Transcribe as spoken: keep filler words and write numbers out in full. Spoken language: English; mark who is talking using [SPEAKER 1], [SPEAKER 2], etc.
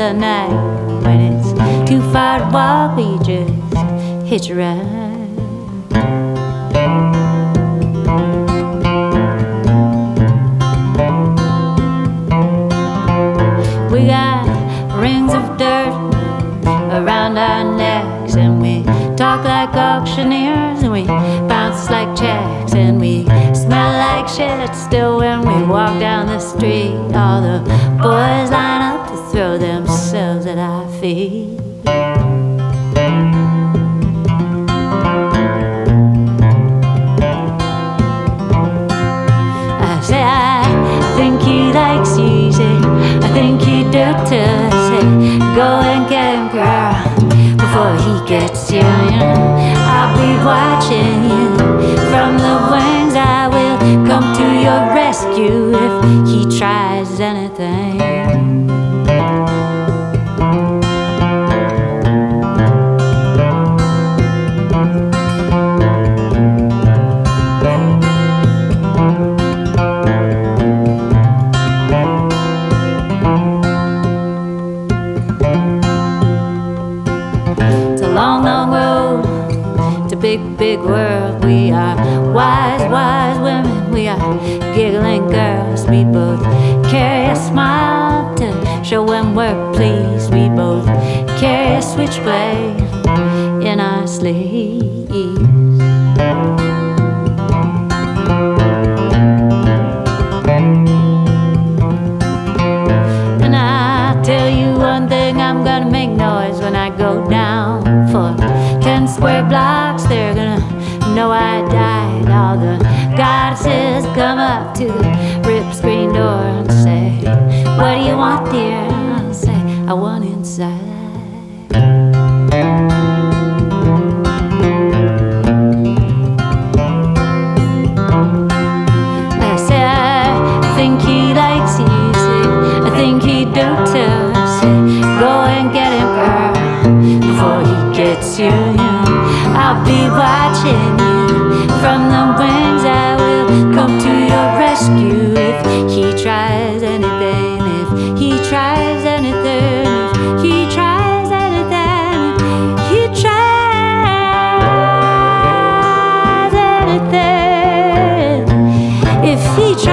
[SPEAKER 1] the night. When it's too far to walk, we just hitch a ride. We got rings of dirt around our necks, and we talk like auctioneers, and we bounce like checks, and we smell like shit still when we walk down the street. All the boys line up to throw themselves at our feet. I say I think he likes you, say I think you do too. Say go and get him, girl, before he gets you. I'll be watching you from the wings. I will come to your rescue if he tries anything. Long, long road to big, big world. We are wise, wise women. We are giggling girls. We both carry a smile to show when we're pleased. We both carry a switchblade in our sleeves. And I tell you one thing, I'm gonna make noise when I go down for ten square blocks. They're gonna know I died. All the goddesses come up to the rip screen door and say, what do you want, dear? I'll say, I want inside. I say, I think he likes you. Say, I think he do too. Say, go and get him, girl, before he gets you. I'll be watching you from the wings. I will come to your rescue if he tries anything. If he tries anything. If he tries anything. If he tries anything. If he tries